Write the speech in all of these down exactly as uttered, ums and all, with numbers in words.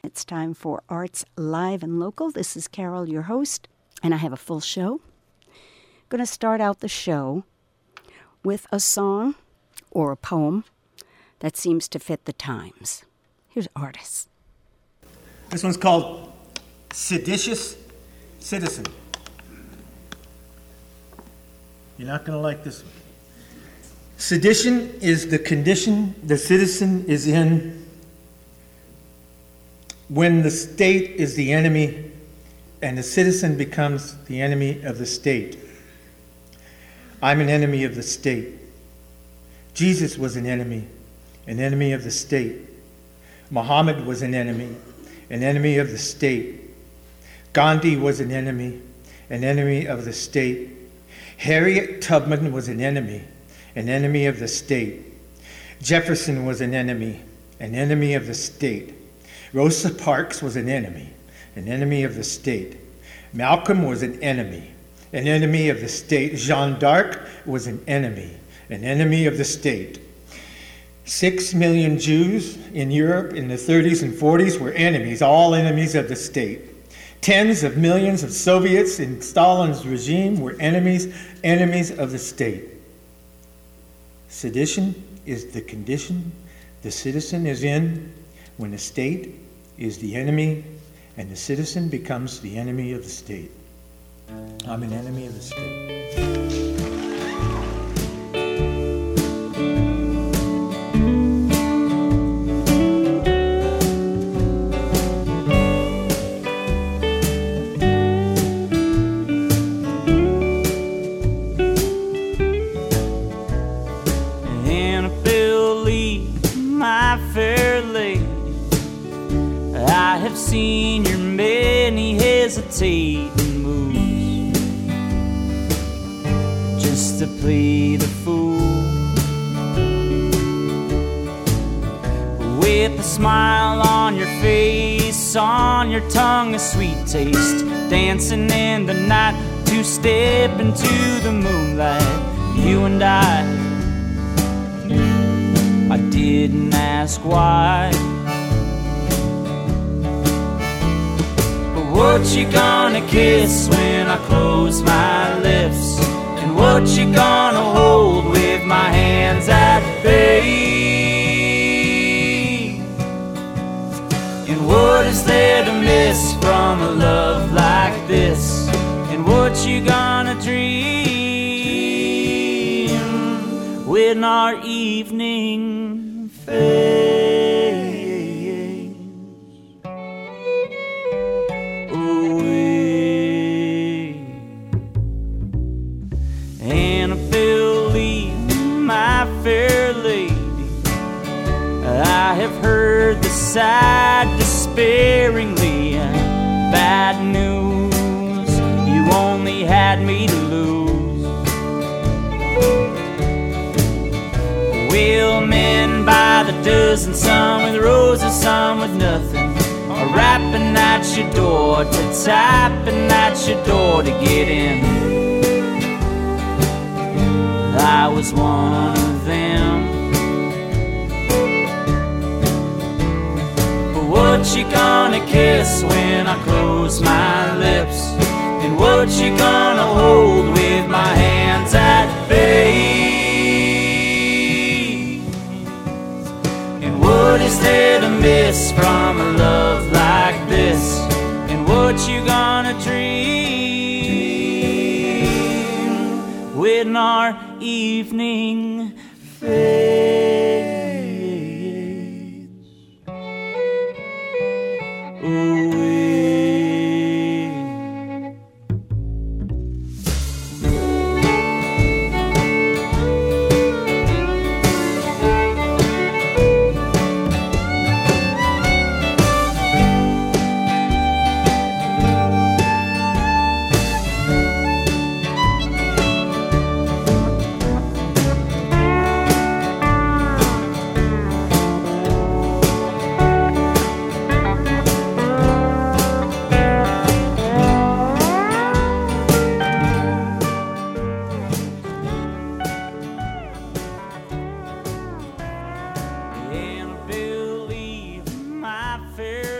It's time for Arts Live and Local. This is Carol, your host, and I have a full show. I'm going to start out the show with a song or a poem that seems to fit the times. Here's artists. This one's called Seditious Citizen. You're not going to like this one. Sedition is the condition the citizen is in when the state is the enemy and the citizen becomes the enemy of the state. I'm an enemy of the state. Jesus was an enemy, an enemy of the state. Muhammad was an enemy, an enemy of the state. Gandhi was an enemy, an enemy of the state. Harriet Tubman was an enemy, an enemy of the state. Jefferson was an enemy, an enemy of the state. Rosa Parks was an enemy, an enemy of the state. Malcolm was an enemy, an enemy of the state. Jeanne d'Arc was an enemy, an enemy of the state. Six million Jews in Europe in the thirties and forties were enemies, all enemies of the state. Tens of millions of Soviets in Stalin's regime were enemies, enemies of the state. Sedition is the condition the citizen is in when the state is the enemy and the citizen becomes the enemy of the state. I'm an enemy of the state. Seen your many hesitating moves just to play the fool, with a smile on your face, on your tongue a sweet taste, dancing in the night to step into the moonlight. You and I, I didn't ask why. What you gonna kiss when I close my lips? And what you gonna hold with my hands at bay? And what is there to miss from a love like this? And what you gonna dream when our evening fades? Fair lady, I have heard the sigh despairingly. Bad news, you only had me to lose. Well, men by the dozen, some with roses, some with nothing, are rapping at your door, to tapping at your door to get in. I was one of them. But what you gonna kiss when I close my lips? And what you gonna hold with my hands at bay? And what is there to miss from a love like this? And what you gonna dream when our evening fades away?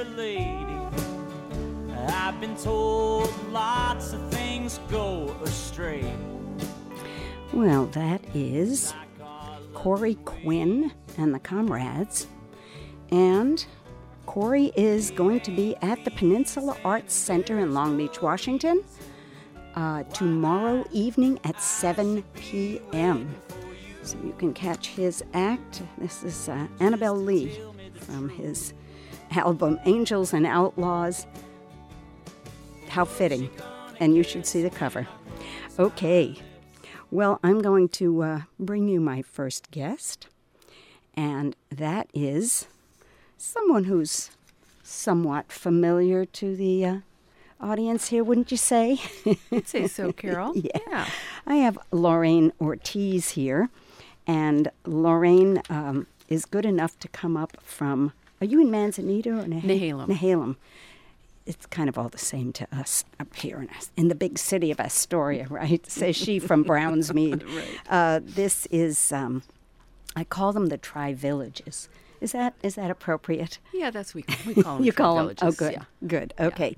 fair lady. I've been told lots of things go astray. Well, that is Corey Quinn and the Comrades. And Corey is going to be at the Peninsula Arts Center in Long Beach, Washington, uh, tomorrow evening at seven p.m. So you can catch his act. This is uh, Annabelle Lee from his album Angels and Outlaws. How fitting. And you should see the cover. Okay. Well, I'm going to uh, bring you my first guest. And that is someone who's somewhat familiar to the uh, audience here, wouldn't you say? I'd say so, Carol. yeah. yeah. I have Lorraine Ortiz here. And Lorraine um, is good enough to come up from, are you in Manzanita or Nehalem? Nehalem. Nehalem. It's kind of all the same to us up here in, in the big city of Astoria, right? Says she from Brownsmead. Right. Uh, this is, um, I call them the Tri-Villages. Is that is that appropriate? Yeah, that's we we call them. You call them? Villages. Oh, good, Yeah. good. Okay,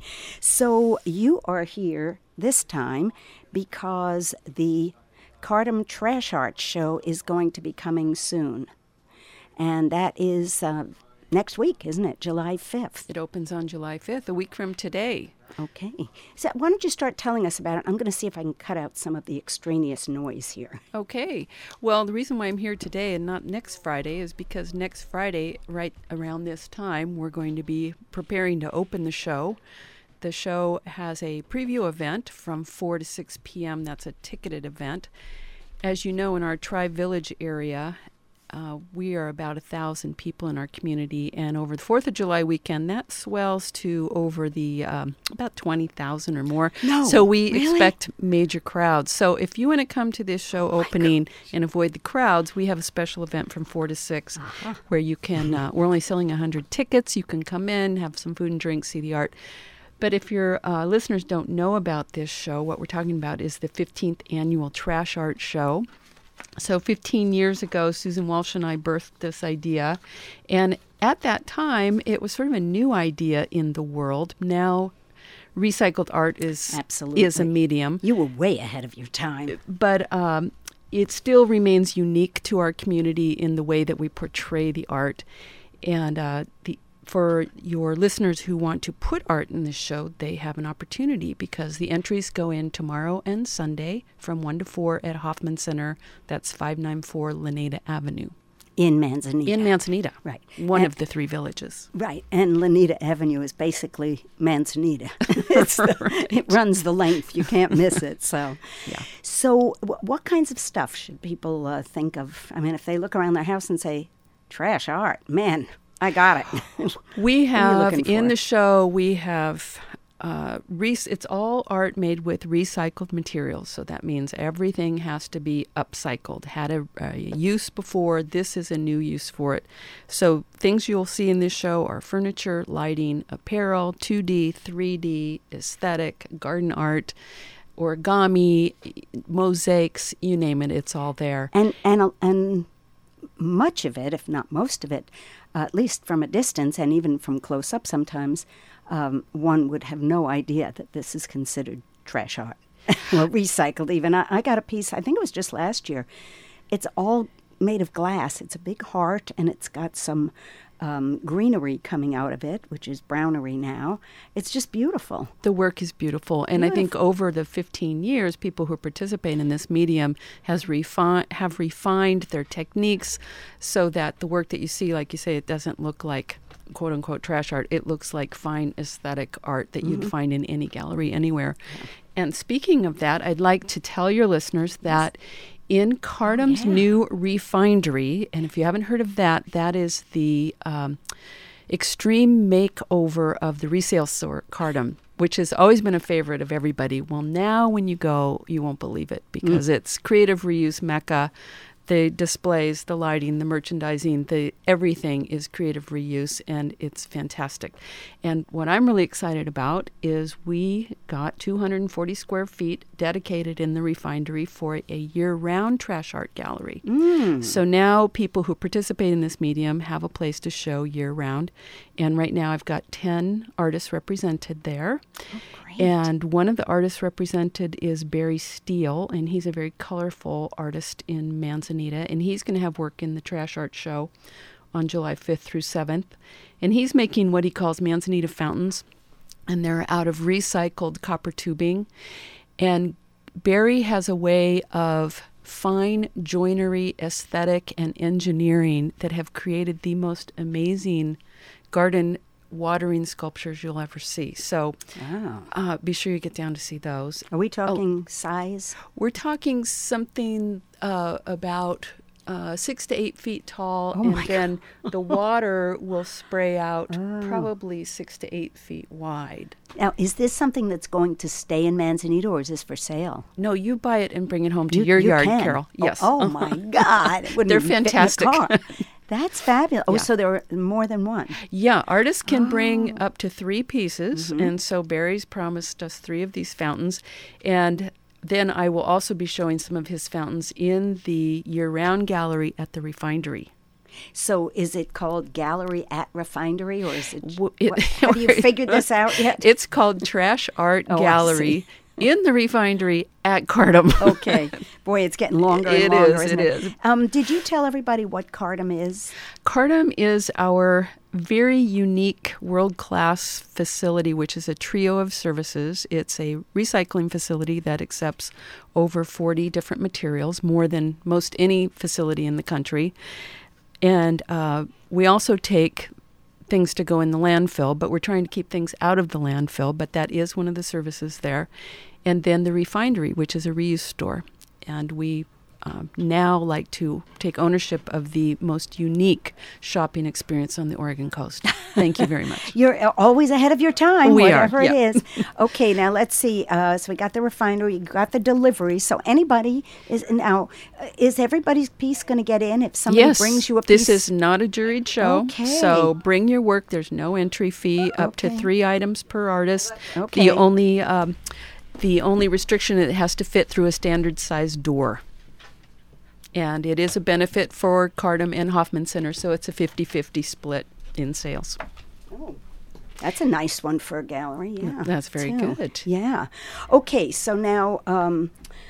so you are here this time because the Cardam Trash Art Show is going to be coming soon, and that is uh, next week, isn't it? July fifth. It opens on July fifth, a week from today. Okay. So why don't you start telling us about it? I'm going to see if I can cut out some of the extraneous noise here. Okay. Well, the reason why I'm here today and not next Friday is because next Friday, right around this time, we're going to be preparing to open the show. The show has a preview event from four to six p.m. That's a ticketed event. As you know, in our Tri-Village area, uh, we are about a thousand people in our community, and over the fourth of July weekend, that swells to over the um, about twenty thousand or more. No, so we really? expect major crowds. So if you want to come to this show Oh opening and avoid the crowds, we have a special event from four to six Uh-huh. where you can, uh, we're only selling one hundred tickets. You can come in, have some food and drink, see the art. But if your uh, listeners don't know about this show, what we're talking about is the fifteenth Annual Trash Art Show. So fifteen years ago, Susan Walsh and I birthed this idea. And at that time, it was sort of a new idea in the world. Now, recycled art is, Absolutely. is a medium. You were way ahead of your time. But um, it still remains unique to our community in the way that we portray the art. And uh, the for your listeners who want to put art in this show, they have an opportunity because the entries go in tomorrow and Sunday from one to four at Hoffman Center. That's five ninety-four Laneda Avenue. In Manzanita. In Manzanita. Right. One And- of the three villages. Right, and Lanita Avenue is basically Manzanita. It's the, Right. It runs the length. You can't miss it. So, Yeah. so w- what kinds of stuff should people uh, think of? I mean, if they look around their house and say, trash art, man, I got it. We What are you have, looking in for? the show, we have, uh, re- it's all art made with recycled materials. So that means everything has to be upcycled, had a, a use before. This is a new use for it. So things you'll see in this show are furniture, lighting, apparel, two D, three D, aesthetic, garden art, origami, mosaics, you name it, it's all there. and, and, and much of it, if not most of it, uh, at least from a distance and even from close up sometimes, um, one would have no idea that this is considered trash art or recycled even. I, I got a piece, I think it was just last year. It's all made of glass. It's a big heart, and it's got some um, greenery coming out of it, which is brownery now. It's just beautiful. The work is beautiful, and I think over the fifteen years, people who participate in this medium has refi- have refined their techniques so that the work that you see, like you say, it doesn't look like quote-unquote trash art. It looks like fine aesthetic art that you'd find in any gallery anywhere. Yeah. And speaking of that, I'd like to tell your listeners that in Cardam's Yeah. new refindery, and if you haven't heard of that, that is the um, extreme makeover of the resale store, Cardam, which has always been a favorite of everybody. Well, now when you go, you won't believe it because mm. it's creative reuse mecca. the displays, the lighting, the merchandising, the everything is creative reuse, and it's fantastic. And what I'm really excited about is we got two hundred forty square feet dedicated in the refinery for a year-round trash art gallery. Mm. So now people who participate in this medium have a place to show year-round. And right now I've got ten artists represented there. Oh, great. And one of the artists represented is Barry Steele, and he's a very colorful artist in Manzanita, and he's going to have work in the Trash Art Show on July fifth through seventh. And he's making what he calls Manzanita fountains, and they're out of recycled copper tubing. And Barry has a way of fine joinery, aesthetic, and engineering that have created the most amazing garden watering sculptures you'll ever see. So Wow. uh, be sure you get down to see those. Are we talking size? We're talking something uh, about uh, six to eight feet tall, Oh and my then the water will spray out probably six to eight feet wide. Now, is this something that's going to stay in Manzanita, or is this for sale? No, you buy it and bring it home to You- your you yard, can. Carol. Oh, Yes. Oh, my God. It wouldn't They're even fit in the fantastic. car. That's fabulous. Oh, Yeah. so there are more than one. Yeah, artists can Oh. bring up to three pieces, Mm-hmm. and so Barry's promised us three of these fountains. And then I will also be showing some of his fountains in the year-round gallery at the refinery. So is it called Gallery at Refinery, or is it, W- it- what, have you figured this out yet? It's called Trash Art Oh, I Gallery in the refinery at Cardam. Okay. Boy, it's getting longer and It longer, is, isn't it it? is. Um, did you tell everybody what Cardam is? Cardam is our very unique world-class facility, which is a trio of services. It's a recycling facility that accepts over forty different materials, more than most any facility in the country. And uh, we also take things to go in the landfill, but we're trying to keep things out of the landfill, but that is one of the services there. And then the refinery, which is a reuse store. And we um, now like to take ownership of the most unique shopping experience on the Oregon coast. Thank you very much. You're always ahead of your time, We are, whatever yeah. it is. Okay, now let's see. Uh, so we got the refinery, you got the delivery. So anybody is now, uh, is everybody's piece going to get in if somebody Yes, brings you a this piece? is not a juried show. Okay. So bring your work. There's no entry fee, up to Okay. three items per artist. Okay. The only um, the only restriction, it has to fit through a standard size door. And it is a benefit for Cardam and Hoffman Center, so it's a fifty-fifty split in sales. Oh, that's a nice one for a gallery. Yeah, That's very too. good. Yeah. Okay, so now um,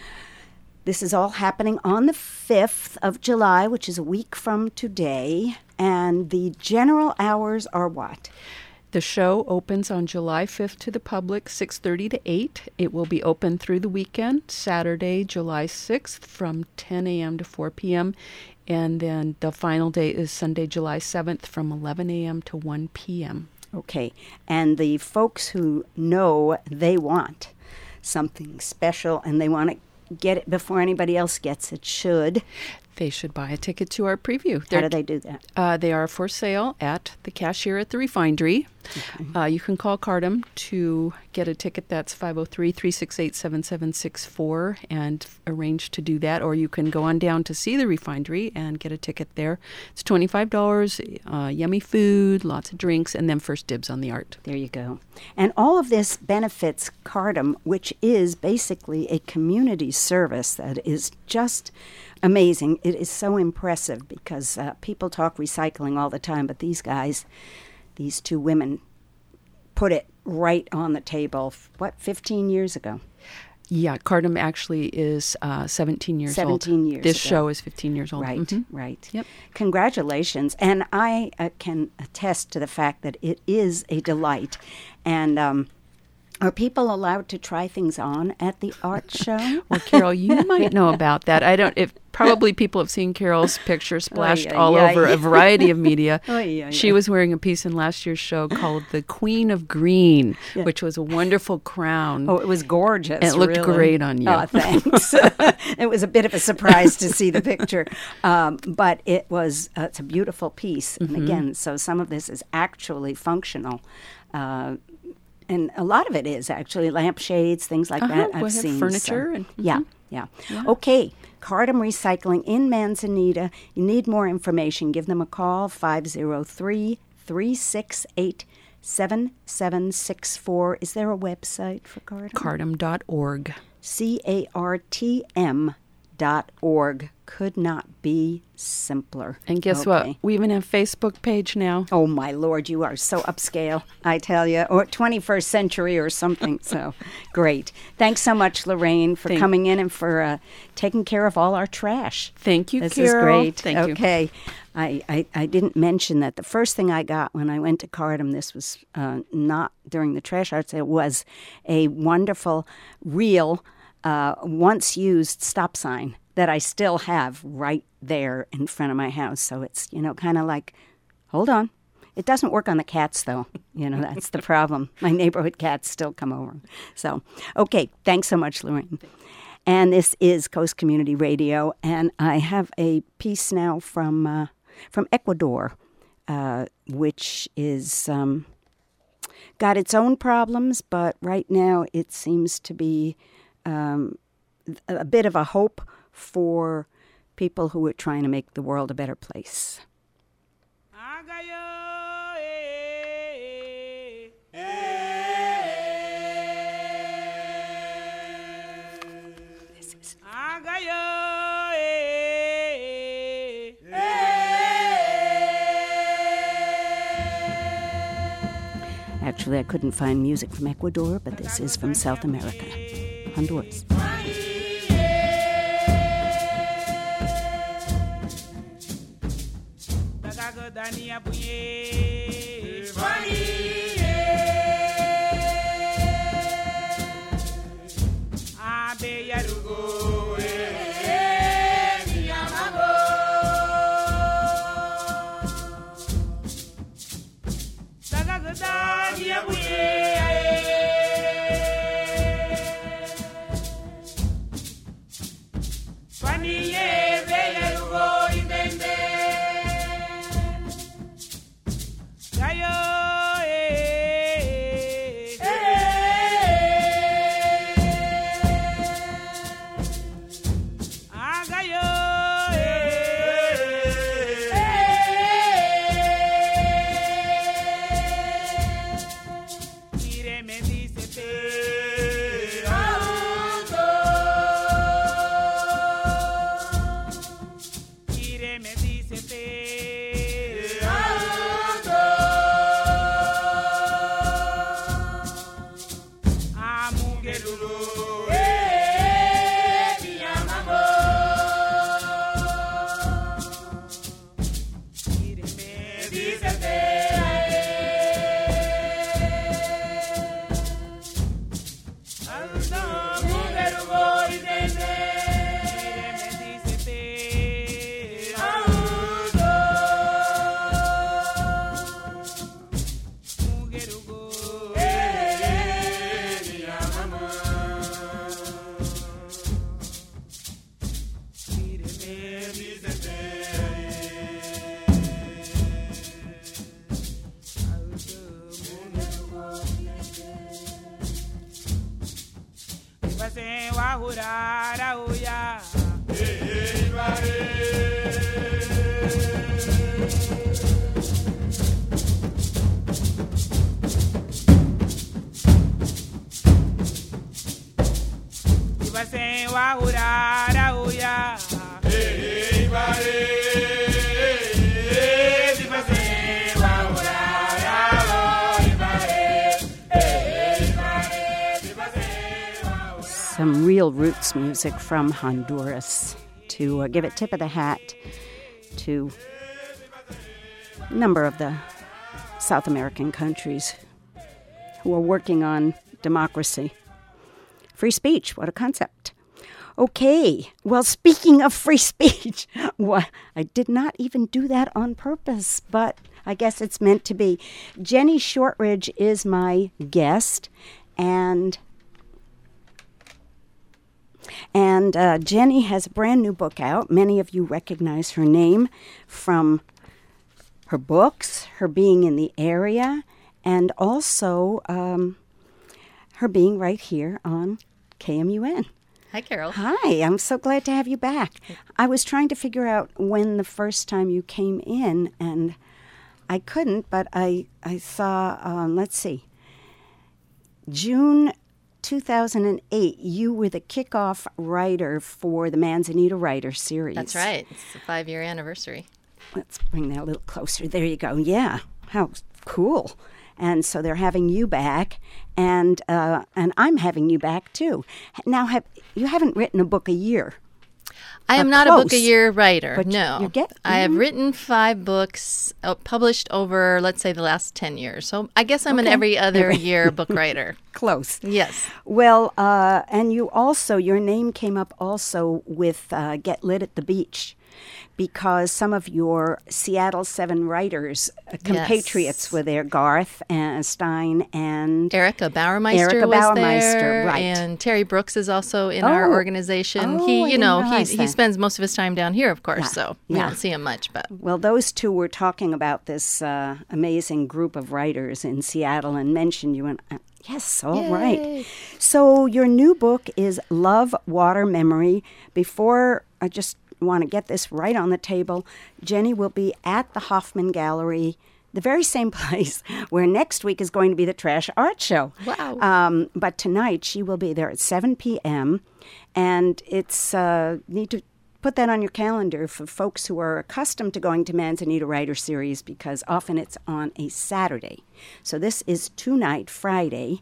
this is all happening on the fifth of July, which is a week from today. And the general hours are what? The show opens on July fifth to the public, six thirty to eight. It will be open through the weekend, Saturday, July sixth, from ten a.m. to four p.m. And then the final day is Sunday, July seventh, from eleven a.m. to one p.m. Okay, and the folks who know they want something special and they want to get it before anybody else gets it should. They should buy a ticket to our preview. How They're- do they do that? Uh, they are for sale at the cashier at the refinery. Uh, you can call Cardam to get a ticket. That's five oh three, three six eight, seven seven six four and arrange to do that. Or you can go on down to see the refinery and get a ticket there. It's twenty-five dollars, uh, yummy food, lots of drinks, and then first dibs on the art. There you go. And all of this benefits Cardam, which is basically a community service that is just amazing. It is so impressive because uh, people talk recycling all the time, but these guys, these two women, put it right on the table, f- what, fifteen years ago? Yeah, Cardam actually is uh, seventeen years old. seventeen years This ago. show is fifteen years old. Right, Mhm. right. Yep. Congratulations. And I uh, can attest to the fact that it is a delight. And um, are people allowed to try things on at the art show? Well, Carol, you might know about that. I don't. If probably people have seen Carol's picture splashed Oy, oy, all oy. over a variety of media. Oy, oy, She oy. was wearing a piece in last year's show called "The Queen of Green," Yeah. which was a wonderful crown. Oh, it was gorgeous. And it looked really. great on you. Oh, thanks. It was a bit of a surprise to see the picture, um, but it was. Uh, it's a beautiful piece, Mm-hmm. and again, so some of this is actually functional. Uh, and a lot of it is actually lampshades, things like Uh-huh, that. I've we have seen furniture so- and- yeah, mhm. yeah, Yeah. Okay, Cardam Recycling in Manzanita. You need more information, give them a call, five oh three, three six eight, seven seven six four. Is there a website for Cardam? Cardam dot org. C A R T M dot org. Could not be simpler. And guess Okay. what? We even have a Facebook page now. Oh, my Lord, you are so upscale, I tell you, or twenty-first century or something. So great. Thanks so much, Lorraine, for Thank- coming in and for uh, taking care of all our trash. Thank you, This Carol. is great. Thank you. Okay. I, I, I didn't mention that the first thing I got when I went to Cardam, this was uh, not during the trash art sale, was a wonderful, real, uh, once used stop sign that I still have right there in front of my house. So it's, you know, kind of like, hold on. It doesn't work on the cats, though. You know, that's the problem. My neighborhood cats still come over. So, okay, thanks so much, Lorraine. And this is Coast Community Radio, and I have a piece now from uh, from Ecuador, uh, which is um, got its own problems, but right now it seems to be um, a bit of a hope for people who are trying to make the world a better place. This is Actually, I couldn't find music from Ecuador, but this is from South America, Honduras. Some real roots music from Honduras to uh, give a tip of the hat to a number of the South American countries who are working on democracy. Free speech, what a concept. Okay, well, speaking of free speech, well, I did not even do that on purpose, but I guess it's meant to be. Jenny Shortridge is my guest, and and uh, Jenny has a brand new book out. Many of you recognize her name from her books, her being in the area, and also um, her being right here on K M U N. Hi, Carol. Hi, I'm so glad to have you back. I was trying to figure out when the first time you came in, and I couldn't, but I, I saw, um, let's see, June two thousand eight, you were the kickoff writer for the Manzanita Writer Series. That's right. It's the five-year anniversary. Let's bring that a little closer. There you go. Yeah. How cool. And so they're having you back, and uh, and I'm having you back, too. Now, have you haven't written a book a year. I am Uh, not close, a book a year writer. but No, you get- I have mhm. written five books, uh, published over, let's say, the last ten years. So I guess I'm an Okay. every other Every- year book writer. Close. Yes. Well, uh, and you also, your name came up also with uh, Get Lit at the Beach, because some of your Seattle Seven writers, uh, compatriots Yes. were there, Garth and Stein and... Erica Bauermeister Erica was Bauermeister, there, right. and Terry Brooks is also in Oh. our organization. Oh, he, I you didn't know, he realize he that. spends most of his time down here, of course. Yeah, So we yeah. don't see him much, but Well, those two were talking about this uh, amazing group of writers in Seattle and mentioned you. And uh, yes, all right. Yay. So your new book is Love, Water, Memory. Before I just want to get this right on the table, Jenny will be at the Hoffman Gallery, the very same place where next week is going to be the Trash Art Show. Wow. Um, but tonight she will be there at seven p.m. And it's uh, need to put that on your calendar for folks who are accustomed to going to Manzanita Writer Series, because often it's on a Saturday. So this is tonight, Friday,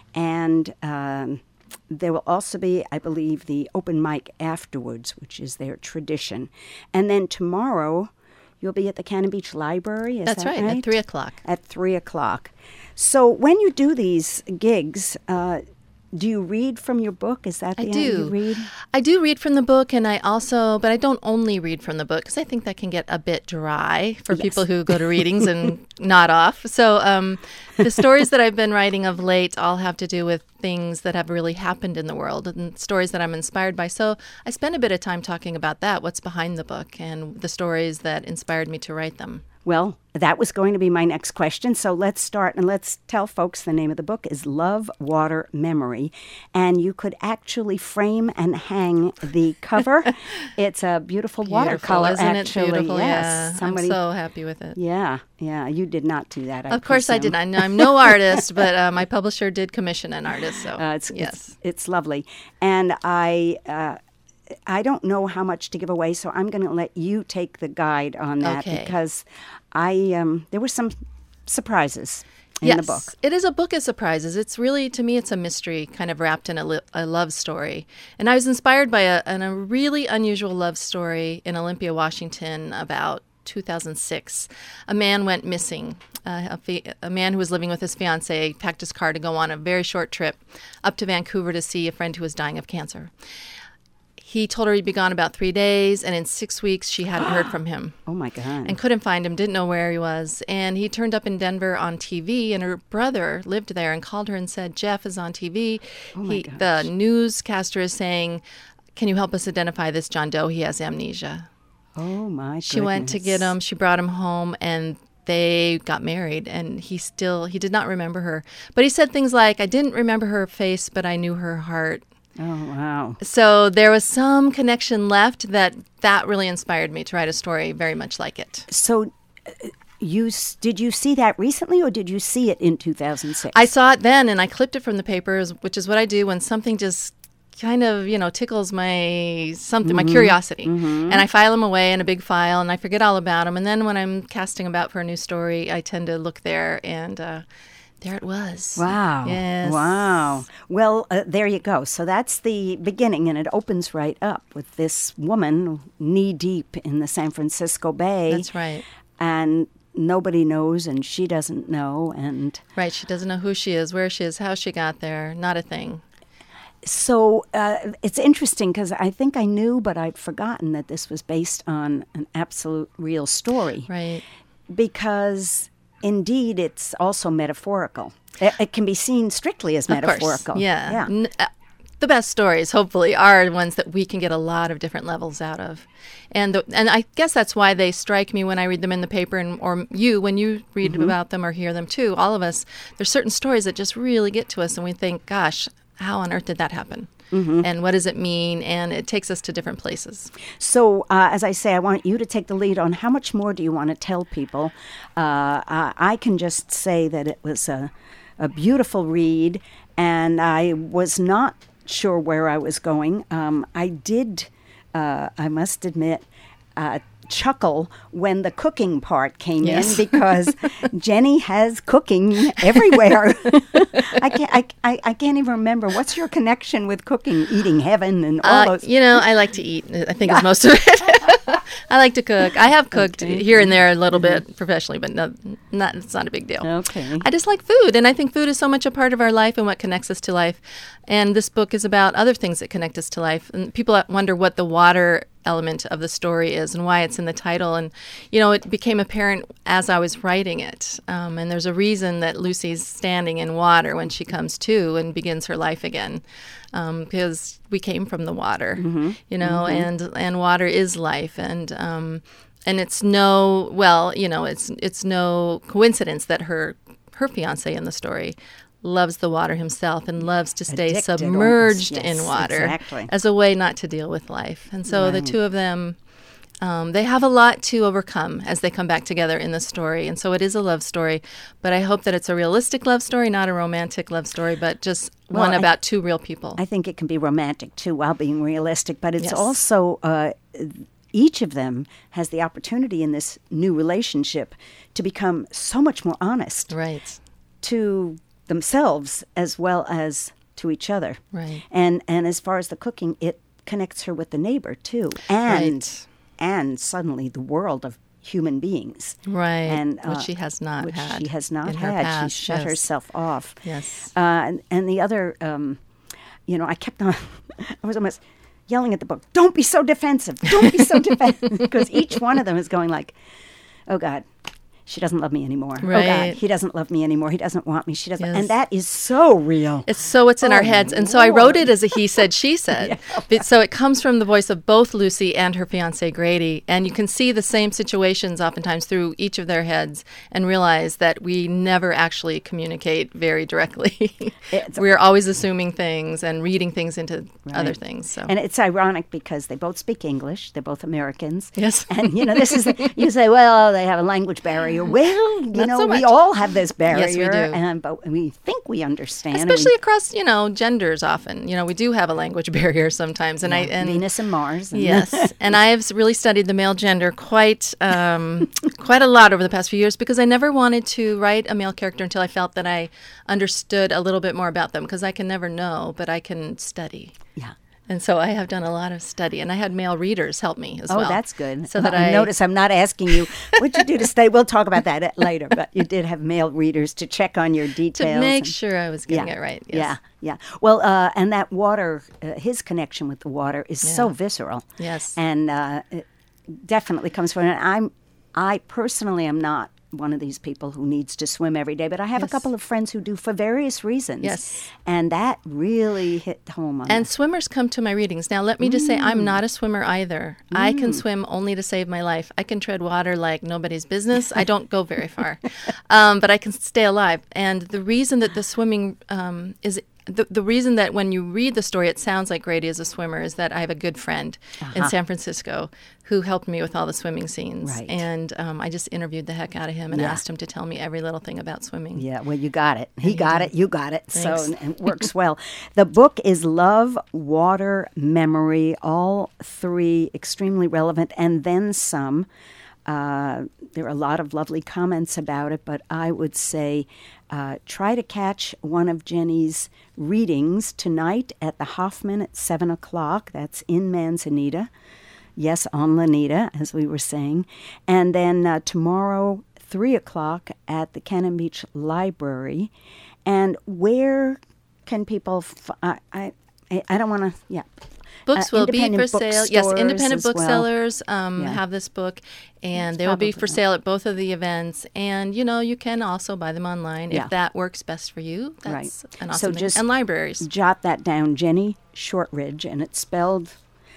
and um, there will also be, I believe, the open mic afterwards, which is their tradition. And then tomorrow, you'll be at the Cannon Beach Library, is that's that right, at three o'clock. At three o'clock. So when you do these gigs, uh, do you read from your book? Is that the I end you do. read? I do read from the book, and I also, but I don't only read from the book, because I think that can get a bit dry for Yes. people who go to readings and nod off. So um, the stories that I've been writing of late all have to do with things that have really happened in the world and stories that I'm inspired by. So I spend a bit of time talking about that, what's behind the book, and the stories that inspired me to write them. Well, that was going to be my next question. So let's start and let's tell folks the name of the book is Love, Water, Memory. And you could actually frame and hang the cover. It's a beautiful, Beautiful, watercolor, isn't actually. it beautiful? Yes. Yeah, Somebody, I'm so happy with it. yeah, yeah. You did not do that, I Of course I presume. did. I know I'm no artist, but uh, my publisher did commission an artist. So Uh, it's, yes. it's it's lovely, and I uh, I don't know how much to give away, so I'm going to let you take the guide on that Okay. because I um, there were some surprises in yes, the book. it is a book of surprises. It's really, to me, it's a mystery kind of wrapped in a, li- a love story. And I was inspired by a, an, a really unusual love story in Olympia, Washington, about two thousand six. A man went missing. Uh, a, fi- a man who was living with his fiancée packed his car to go on a very short trip up to Vancouver to see a friend who was dying of cancer. He told her he'd be gone about three days, and in six weeks she hadn't heard from him Oh my God! and couldn't find him, didn't know where he was. And he turned up in Denver on T V, and her brother lived there and called her and said, Jeff is on T V. Oh my he, gosh. the newscaster is saying, can you help us identify this John Doe? He has amnesia. oh my! She went to get goodness. him. She brought him home, and they got married. And he still, he did not remember her. But he said things like, I didn't remember her face, but I knew her heart. Oh wow! So there was some connection left that that really inspired me to write a story very much like it. So, uh, you s- did you see that recently, or did you see it in two thousand six? I saw it then, and I clipped it from the papers, which is what I do when something just kind of, you know, tickles my something, my curiosity. And I file them away in a big file, and I forget all about them. And then when I'm casting about for a new story, I tend to look there, and uh, there it was. Wow. Yes. Wow. Well, uh, there you go. So that's the beginning, and it opens right up with this woman knee deep in the San Francisco Bay. That's right. And nobody knows, and she doesn't know. And Right. She doesn't know who she is, where she is, how she got there. Not a thing. so uh, it's interesting because I think I knew, but I'd forgotten that this was based on an absolute real story. Right. Because indeed, it's also metaphorical. It, it can be seen strictly as Of course. metaphorical. Yeah. Yeah. N- uh, the best stories, hopefully, are ones that we can get a lot of different levels out of. And the, and I guess that's why they strike me when I read them in the paper, and or you, when you read Mm-hmm. about them or hear them too, all of us, there's certain stories that just really get to us, and we think, gosh, how on earth did that happen? Mm-hmm. and what does it mean, and it takes us to different places. So, uh, as I say, I want you to take the lead on how much more do you want to tell people. Uh, I, I can just say that it was a, a beautiful read, and I was not sure where I was going. Um, I did, uh, I must admit, uh, chuckle when the cooking part came Yes. in because Jenny has cooking everywhere. I can't. I, I, I can't even remember. What's your connection with cooking, eating heaven, and all Uh, those? you know, I like to eat. I think is most of it. I like to cook. I have cooked Okay. here and there a little bit professionally, but no, not. It's not a big deal. Okay. I just like food, and I think food is so much a part of our life and what connects us to life. And this book is about other things that connect us to life. And people wonder what the water element of the story is and why it's in the title. And, you know, it became apparent as I was writing it. Um, and there's a reason that Lucy's standing in water when she comes to and begins her life again. Um, because we came from the water, Mm-hmm. you know, and, and water is life. And, um, and it's no, well, you know, it's, it's no coincidence that her, her fiance in the story loves the water himself and loves to stay Addicted submerged almost. in Yes, water exactly. as a way not to deal with life. And so the Right. two of them, um, they have a lot to overcome as they come back together in the story. And so it is a love story, but I hope that it's a realistic love story, not a romantic love story, but just Well, one I- about two real people. I think it can be romantic too while being realistic, but it's Yes. also uh, each of them has the opportunity in this new relationship to become so much more honest Right, to themselves as well as to each other. right. And and as far as the cooking, it connects her with the neighbor too, and Right. and suddenly the world of human beings. Right, And which uh, she has not which had she has not in her had. past, She shut yes. herself off. Yes. Uh, and, and the other, um, you know, I kept on. I was almost yelling at the book. Don't be so defensive. Don't be so defensive, because each one of them is going like, "Oh God, she doesn't love me anymore. Oh Right. God, he doesn't love me anymore. He doesn't want me. She doesn't." Yes. And that is so real. It's so it's in Oh, our heads. And so I wrote it Lord. as a he said, she said. But- So it comes from the voice of both Lucy and her fiance Grady. And you can see the same situations oftentimes through each of their heads and realize that we never actually communicate very directly. It's- We're always assuming things and reading things into other Right. things. So And it's ironic because they both speak English. They're both Americans. Yes. And, you know, this is, the, you say, well, they have a language barrier. Well, you Not know, so we much. all have this barrier. Yes, we do. And, but we think we understand. and we- especially across, you know, genders often. You know, we do have a language barrier sometimes. And I and Venus and Mars. And Yes, and I've really studied the male gender quite um, quite a lot over the past few years because I never wanted to write a male character until I felt that I understood a little bit more about them because I can never know, but I can study. yeah. And so I have done a lot of study, and I had male readers help me as Oh, well. that's good. So that I I notice I'm not asking you what'd you do to stay. We'll talk about that later. But you did have male readers to check on your to details. make and- sure I was getting it right. Yes. Yeah, yeah. Well, uh, and that water, uh, his connection with the water is so Yeah. visceral. Yes. and uh, it definitely comes from it. I'm, I personally am not one of these people who needs to swim every day, but I have a Yes. couple of friends who do for various reasons. Yes. and that really hit home on And me. swimmers come to my readings. Now, let me just say, Mm. I'm not a swimmer either. I can swim only to save my life. I can tread water like nobody's business. I don't go very far, um, but I can stay alive. And the reason that the swimming um, is the, the reason that when you read the story, it sounds like Grady is a swimmer is that I have a good friend in San Francisco who helped me with all the swimming scenes. Right. And um, I just interviewed the heck out of him and Yeah. asked him to tell me every little thing about swimming. Yeah, well, you got it. He got it. You got it. So Thanks. and it works well. The book is Love, Water, Memory, all three extremely relevant, and then some. Uh, there are a lot of lovely comments about it, but I would say uh, try to catch one of Jenny's readings tonight at the Hoffman at seven o'clock. That's in Manzanita. Yes, on Lanita, as we were saying. And then uh, tomorrow, three o'clock at the Cannon Beach Library. And where can people... F- I, I, I don't want to... Yeah. Books Uh, will be for independent sale. Yes, bookstores independent as well. booksellers um, Yeah. have this book, and It's they will be for probably- sale at both of the events. And you know, you can also buy them online Yeah. if that works best for you. That's Right. an So awesome thing. just And libraries. Jot that down, Jenny Shortridge, and it's spelled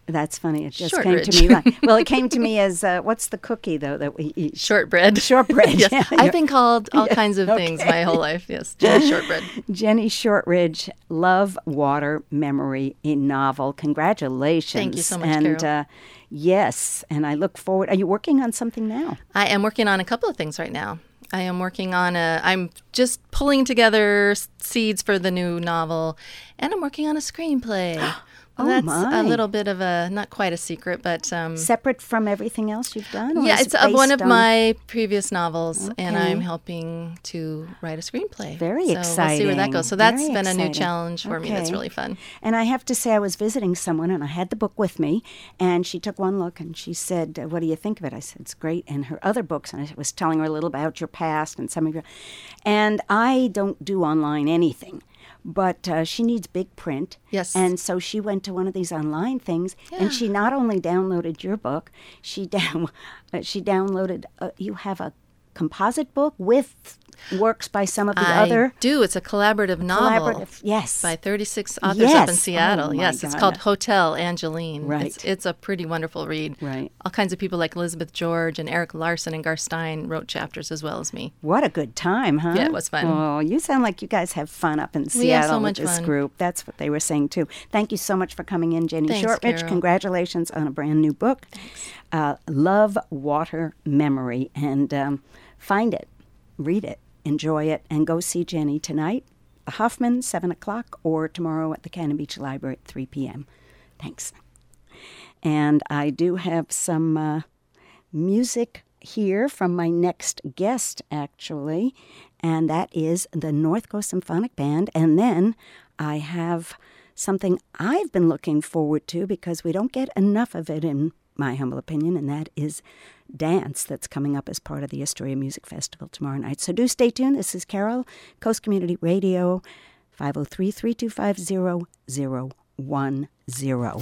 That's funny. It just Shortridge. came to me. Like, well, it came to me as, uh, what's the cookie, though, that we eat? Shortbread. Shortbread. Yes. Yeah. I've been called all Yeah. kinds of things Okay. my whole life. Yes, Jenny Shortbread. Jenny Shortridge, Love, Water, Memory, a novel. Congratulations. Thank you so much, and, Carol. Uh, yes, and I look forward. Are you working on something now? I am working on a couple of things right now. I am working on a, I'm just pulling together s- seeds for the new novel, and I'm working on a screenplay. Well, Oh, that's my. a little bit of a, not quite a secret, but um, Separate from everything else you've done? Or yeah, is it's it uh, one based of on- my previous novels, and Okay. I'm helping to write a screenplay. Very so We'll see where that exciting. goes. So that's Very been a new exciting. challenge for me. That's Okay. really fun. And I have to say, I was visiting someone, and I had the book with me, and she took one look, and she said, "What do you think of it?" I said, "It's great." And her other books, and I was telling her a little about your past and some of your, and I don't do online anything, but uh, she needs big print. Yes. And so she went to one of these online things, Yeah. and she not only downloaded your book, she down, uh, she downloaded. Uh, you have a composite book with works by some of the I other do. It's a collaborative novel. collaborative. Yes. By thirty-six authors up in Yes. Seattle. Oh, my yes, it's God. called Hotel Angeline. Right. It's, it's a pretty wonderful read. Right. All kinds of people like Elizabeth George and Eric Larson and Gar Stein wrote chapters as well as me. What a good time, huh? Yeah, it was fun. Oh, you sound like you guys have fun up in We Seattle have so with much this fun. group. That's what they were saying, too. Thank you so much for coming in, Jenny Thanks, Shortridge. Carol. Congratulations on a brand new book, uh, Love, Water, Memory. And um, find it, read it, enjoy it, and go see Jenny tonight, the Huffman, seven o'clock, or tomorrow at the Cannon Beach Library at three p.m. Thanks. And I do have some uh, music here from my next guest, actually, and that is the North Coast Symphonic Band. And then I have something I've been looking forward to because we don't get enough of it, in my humble opinion, and that is dance that's coming up as part of the Astoria Music Festival tomorrow night. So do stay tuned. This is Carol, Coast Community Radio, five oh three, three two five, zero zero one zero.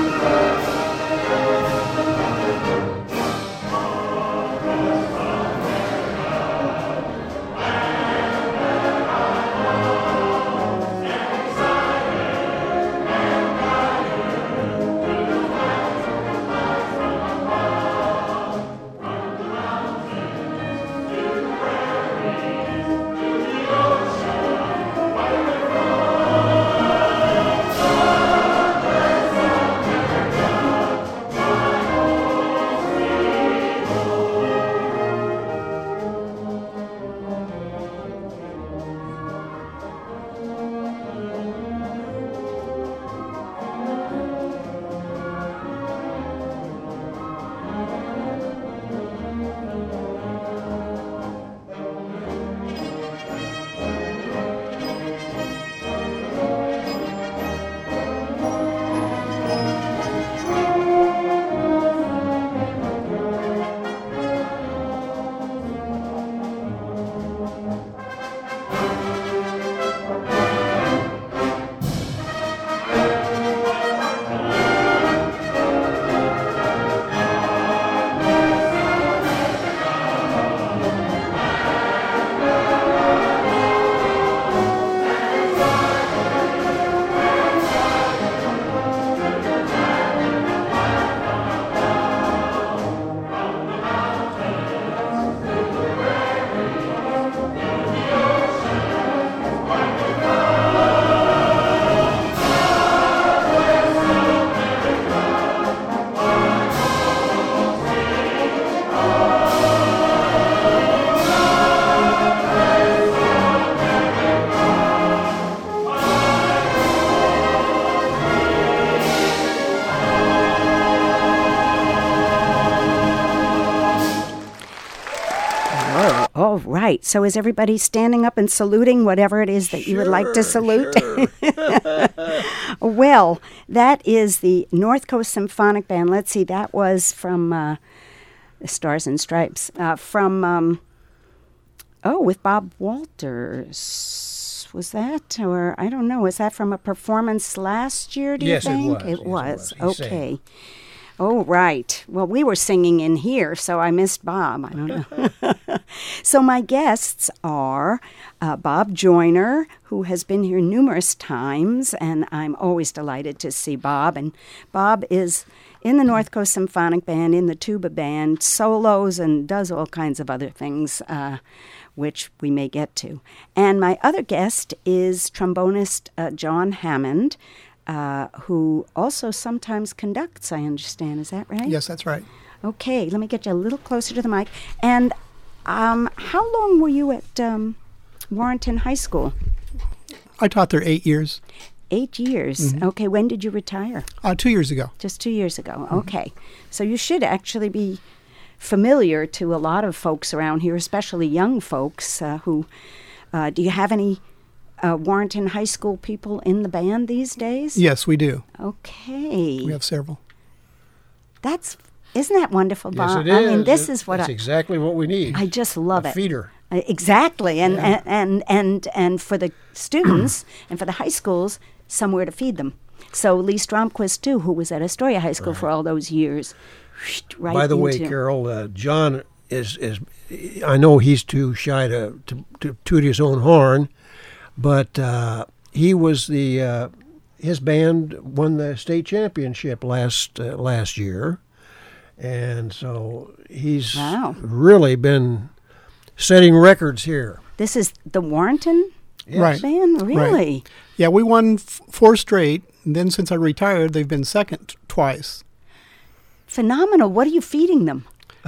All right. So is everybody standing up and saluting whatever it is that you would like to salute? Well, that is the North Coast Symphonic Band. Let's see. That was from uh, the Stars and Stripes. Uh, from, um, oh, with Bob Walters. Was that? Or I don't know. Was that from a performance last year, do Yes, you it think? was. Yes, it was. He Okay. sang. Oh, right. Well, we were singing in here, so I missed Bob. I don't know. So my guests are uh, Bob Joyner, who has been here numerous times, and I'm always delighted to see Bob. And Bob is in the North Coast Symphonic Band, in the tuba band, solos, and does all kinds of other things, uh, which we may get to. And my other guest is trombonist uh, John Hammond, uh, who also sometimes conducts, I understand. Is that right? Yes, that's right. Okay, let me get you a little closer to the mic. And um, how long were you at um, Warrenton High School? I taught there eight years. Eight years. Mm-hmm. Okay, when did you retire? Uh, two years ago. Just two years ago. Mm-hmm. Okay. So you should actually be familiar to a lot of folks around here, especially young folks uh, who, uh, do you have any uh, Warrenton High School people in the band these days? Yes, we do. Okay. We have several. That's, isn't that wonderful, Yes, Bob? it is. I mean, this It- is what That's I, exactly what we need. I just love a it. feeder. Uh, Exactly, and, Yeah. and, and and and for the students and for the high schools, somewhere to feed them. So Lee Stromquist too, who was at Astoria High School for all those years. Right By the way, into- Carol, uh, John is is. I know he's too shy to to, to toot his own horn, but uh, he was the uh, his band won the state championship last uh, last year, and so he's Wow. really been setting records here. This is the Warrenton Right. band, really? Yeah, we won f- four straight. And then since I retired, they've been second t- twice. Phenomenal. What are you feeding them?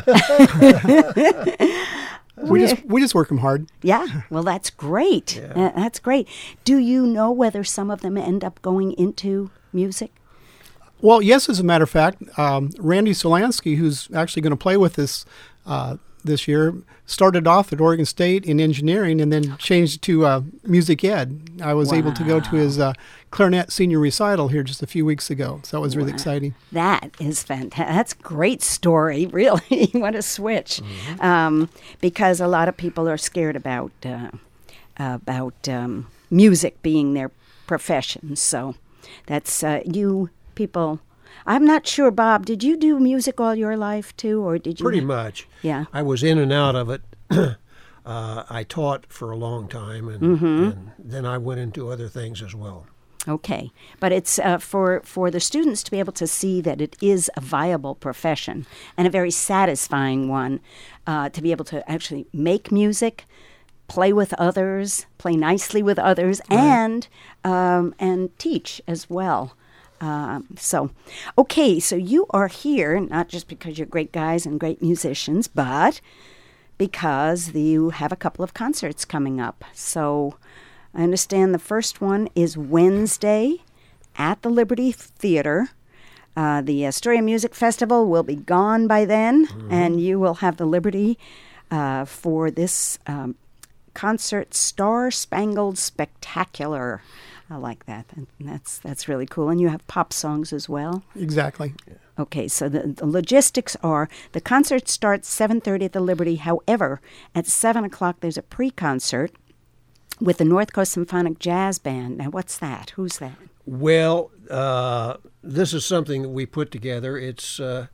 We just we just work them hard. Yeah, well, that's great. Uh, that's great. Do you know whether some of them end up going into music? Well, yes, as a matter of fact, um, Randy Solansky, who's actually going to play with us uh, this year, started off at Oregon State in engineering and then changed to uh, music ed. I was able to go to his uh, clarinet senior recital here just a few weeks ago, so that was really exciting. That is fantastic. That's a great story, really. What a switch. Mm-hmm. Um, because a lot of people are scared about uh, about um, music being their profession. So that's uh, you people. I'm not sure, Bob, did you do music all your life too, or did you? Pretty much. Yeah. I was in and out of it. uh, I taught for a long time, and, Mm-hmm. and then I went into other things as well. Okay, but it's uh, for for the students to be able to see that it is a viable profession and a very satisfying one, uh, to be able to actually make music, play with others, play nicely with others, and um, and teach as well. Um, so, okay, so you are here not just because you're great guys and great musicians, but because you have a couple of concerts coming up. So I understand the first one is Wednesday at the Liberty Theater. Uh, the Astoria Music Festival will be gone by then, and you will have the Liberty uh, for this um, concert, Star Spangled Spectacular. I like that. And that's that's really cool. And you have pop songs as well. Exactly. Okay, so the, the logistics are the concert starts seven thirty at the Liberty. However, at seven o'clock there's a pre-concert with the North Coast Symphonic Jazz Band. Now, what's that? Who's that? Well, uh, this is something that we put together. It's, uh,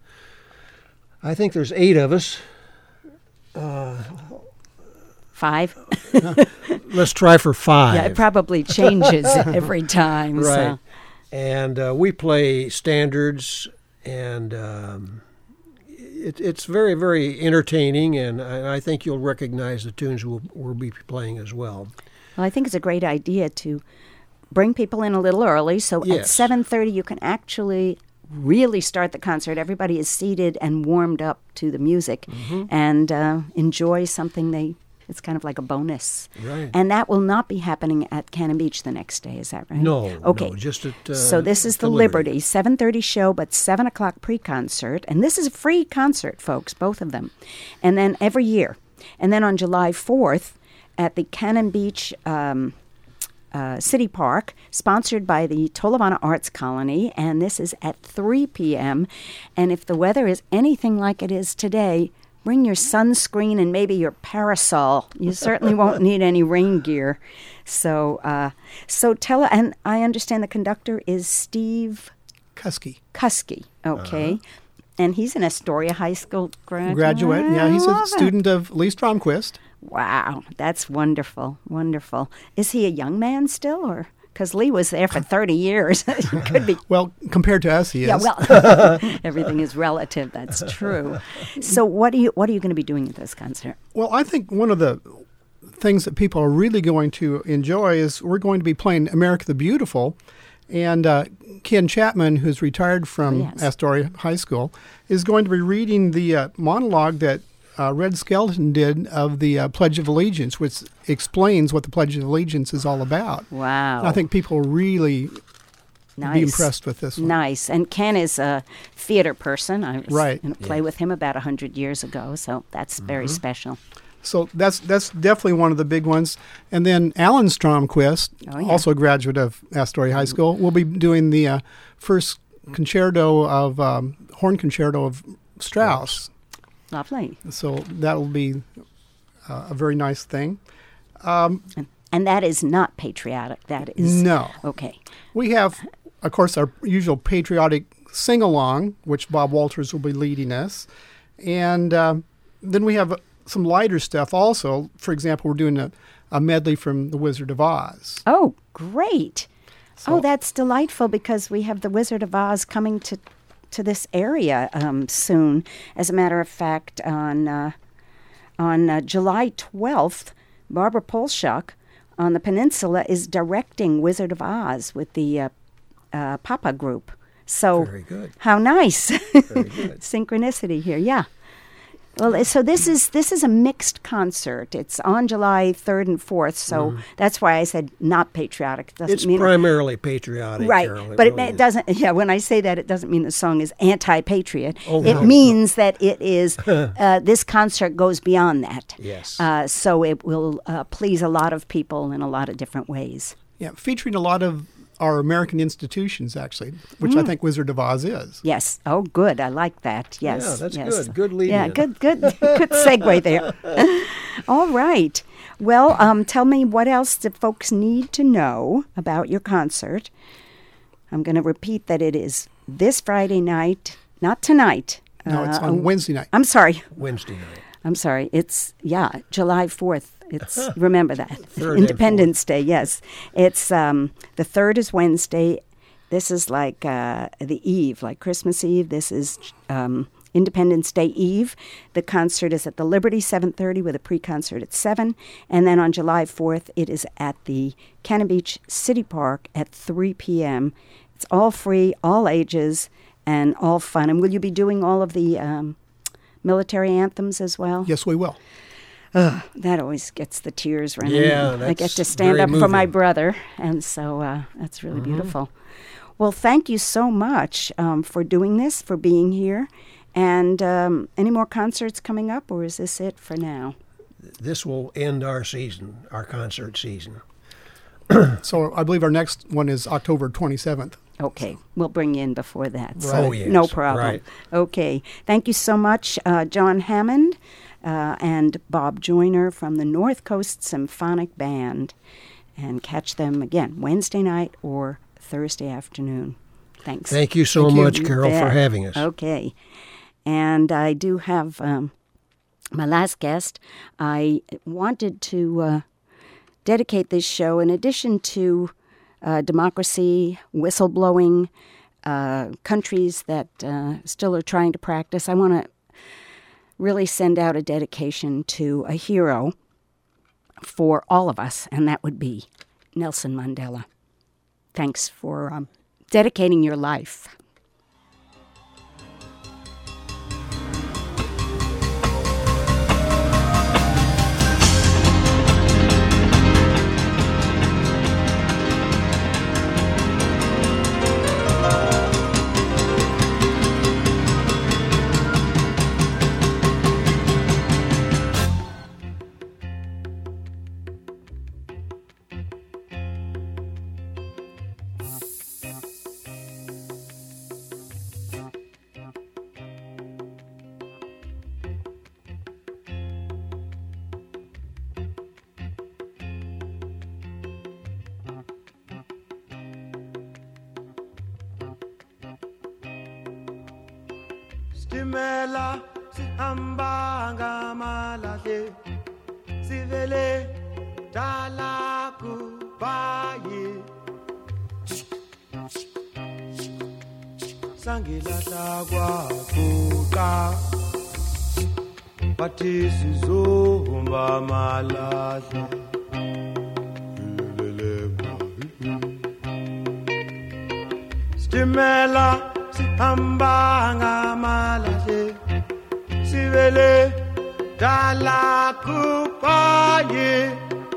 I think there's eight of us. Five? Let's try for five. Yeah, it probably changes every time. Right. So. And uh, we play standards, and um, it, it's very, very entertaining, and I, I think you'll recognize the tunes we'll, we'll be playing as well. Well, I think it's a great idea to bring people in a little early. So at Yes. seven thirty you can actually really start the concert. Everybody is seated and warmed up to the music and uh, enjoy something they... It's kind of like a bonus. Right. And that will not be happening at Cannon Beach the next day, is that right? No, Okay. no, just at uh, So this is the the Liberty, Liberty. seven thirty show, but seven o'clock pre-concert. And this is a free concert, folks, both of them. And then every year. And then on July fourth at the Cannon Beach um, uh, City Park, sponsored by the Tolovana Arts Colony. And this is at three p.m. And if the weather is anything like it is today, bring your sunscreen and maybe your parasol. You certainly won't need any rain gear. So, uh, so tell. And I understand the conductor is Steve Kuski. Kuski, okay. Uh-huh. And he's an Astoria High School graduate. Graduate. Yeah, he's I a love it. student of Lee Stromquist. Wow, that's wonderful, wonderful. Is he a young man still, or because Lee was there for thirty years? Could be. Well, compared to us, he is. Yeah, well, everything is relative. That's true. So, what are you what are you going to be doing at this concert? Well, I think one of the things that people are really going to enjoy is we're going to be playing America the Beautiful. And uh, Ken Chapman, who's retired from Oh, yes. Astoria High School, is going to be reading the uh, monologue that uh, Red Skelton did of the uh, Pledge of Allegiance, which explains what the Pledge of Allegiance is all about. Wow. And I think people will really nice. be impressed with this one. Nice. And Ken is a theater person. I was Right. in a play with him about one hundred years ago, so that's very special. So that's that's definitely one of the big ones. And then Alan Stromquist, Oh, yeah. also a graduate of Astoria High School, will be doing the uh, first concerto of um, horn concerto of Strauss. Lovely. So that'll be uh, a very nice thing. And, and that is not patriotic. That is No. Okay. We have, of course, our usual patriotic sing-along, which Bob Walters will be leading us. And uh, then we have some lighter stuff also. For example, we're doing a, a medley from The Wizard of Oz. Oh, great. So- oh, that's delightful because we have the Wizard of Oz coming to to this area um, soon. As a matter of fact, on uh, on uh, July twelfth, Barbara Polshuk on the Peninsula is directing Wizard of Oz with the uh, uh, Papa Group. So Very good. how nice. Very good. Synchronicity here, yeah. Well, so this is this is a mixed concert. It's on July third and fourth, so that's why I said not patriotic. It doesn't It's mean primarily patriotic, right, Carol. but it, really it is. doesn't. Yeah, when I say that, it doesn't mean the song is anti-patriot. Oh, it no. means that it is. uh, this concert goes beyond that. Yes. Uh, so it will uh, please a lot of people in a lot of different ways. Yeah, featuring a lot of our American institutions, actually, which Mm. I think Wizard of Oz is. Yes. Oh, good. I like that. Yes. Yeah, that's yes. good. Good lead Yeah, in. good, good, good segue there. All right. Well, um, tell me what else do folks need to know about your concert. I'm going to repeat that it is this Friday night, not tonight. No, it's Uh, on Wednesday night. I'm sorry. Wednesday night. I'm sorry. It's, yeah, July fourth. It's, remember that. Third and Independence Day, yes. It's, um, the third is Wednesday. This is like uh, the Eve, like Christmas Eve. This is um, Independence Day Eve. The concert is at the Liberty, seven thirty, with a pre-concert at seven. And then on July fourth, it is at the Cannon Beach City Park at three p.m. It's all free, all ages, and all fun. And will you be doing all of the um, military anthems as well? Yes, we will. Ugh, that always gets the tears running. Yeah, I get that's to stand very up for my moving. brother, and so uh, that's really beautiful. Well, thank you so much um, for doing this, for being here. And um, any more concerts coming up, or is this it for now? This will end our season, our concert season. So I believe our next one is October twenty-seventh. Okay, we'll bring you in before that. So Right. Oh, yes, no problem. right. Okay, thank you so much, uh, John Hammond uh, and Bob Joyner from the North Coast Symphonic Band. And catch them again Wednesday night or Thursday afternoon. Thanks. Thank you so Thank you. much, You Carol, for bet. having us. Okay. And I do have um, my last guest. I wanted to uh, dedicate this show, in addition to uh, democracy, whistleblowing, uh, countries that uh, still are trying to practice. I want to really send out a dedication to a hero for all of us, and that would be Nelson Mandela. Thanks for um, dedicating your life. Stimela sihamba ngamalahle sivele dala kubaye sangilahla kwaguqa bathi sizohamba malahle Stimela sihamba ngamalahle sivele dala kubaye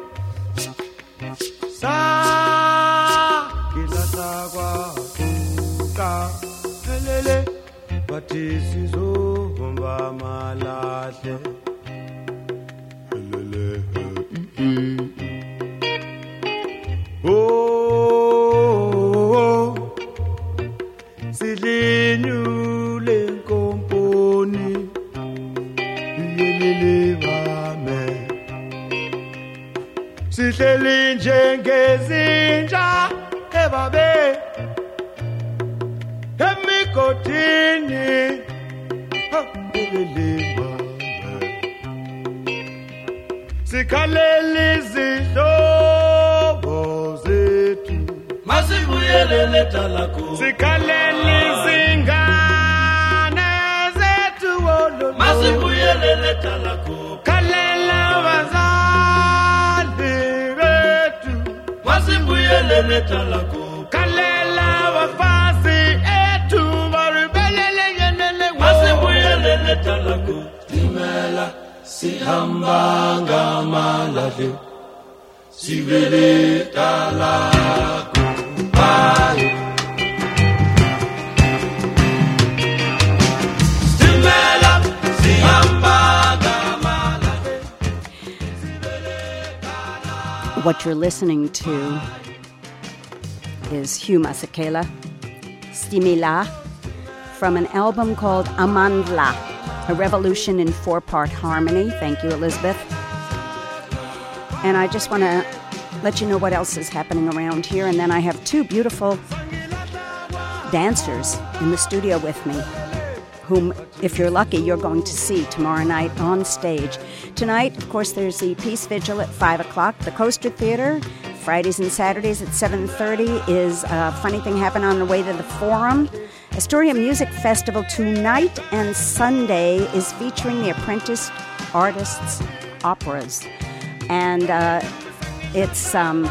sangilahla kwaguqa helele bathi sizohamba malahle helele oh silinyule nkomponi yelele bame sihleli njengezinja ebabe emigodini yelele bame sikhaleli zihlobo zethu masibuyelele talaku sikhaleli zingane zethu wololo masibuyelele talaku khalela bazali bethu masibuyelele talaku khalela bafazi ethu baribelele yenele masibuyelele talaku Stimela sihamba ngamalahle sivele talaku bye Stimela sihamba ngamalahle sivele talaku. What you're listening to is Hugh Masekela, Stimela, from an album called Amandla, A Revolution in Four-Part Harmony. Thank you, Elizabeth. And I just want to let you know what else is happening around here. And then I have two beautiful dancers in the studio with me, whom, if you're lucky, you're going to see tomorrow night on stage. Tonight, of course, there's the Peace Vigil at five o'clock. The Coaster Theater, Fridays and Saturdays at seven thirty, is a funny thing happened on the way to the Forum. Astoria Music Festival tonight and Sunday is featuring the Apprentice Artists Operas. And uh, it's um,